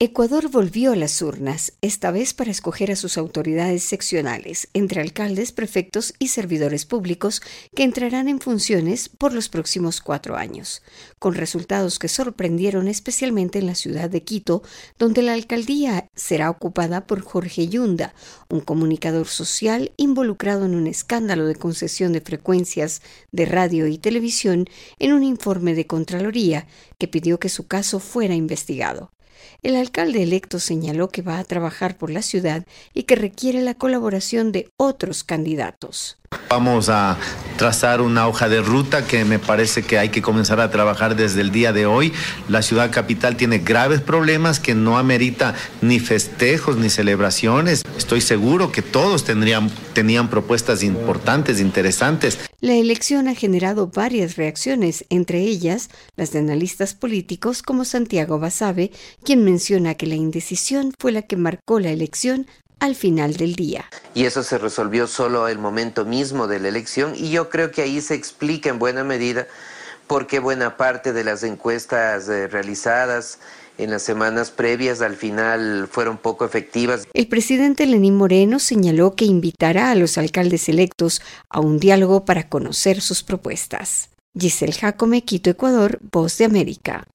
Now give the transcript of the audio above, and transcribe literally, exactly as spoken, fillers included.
Ecuador volvió a las urnas, esta vez para escoger a sus autoridades seccionales, entre alcaldes, prefectos y servidores públicos que entrarán en funciones por los próximos cuatro años, con resultados que sorprendieron especialmente en la ciudad de Quito, donde la alcaldía será ocupada por Jorge Yunda, un comunicador social involucrado en un escándalo de concesión de frecuencias de radio y televisión en un informe de Contraloría que pidió que su caso fuera investigado. El alcalde electo señaló que va a trabajar por la ciudad y que requiere la colaboración de otros candidatos. Vamos a trazar una hoja de ruta que me parece que hay que comenzar a trabajar desde el día de hoy. La ciudad capital tiene graves problemas que no amerita ni festejos ni celebraciones. Estoy seguro que todos tendrían, tenían propuestas importantes, interesantes. La elección ha generado varias reacciones, entre ellas las de analistas políticos como Santiago Basabe, quien menciona que la indecisión fue la que marcó la elección al final del día. Y eso se resolvió solo el momento mismo de la elección, y yo creo que ahí se explica en buena medida por qué buena parte de las encuestas eh, realizadas en las semanas previas al final fueron poco efectivas. El presidente Lenín Moreno señaló que invitará a los alcaldes electos a un diálogo para conocer sus propuestas. Giselle Jacome, Quito, Ecuador, Voz de América.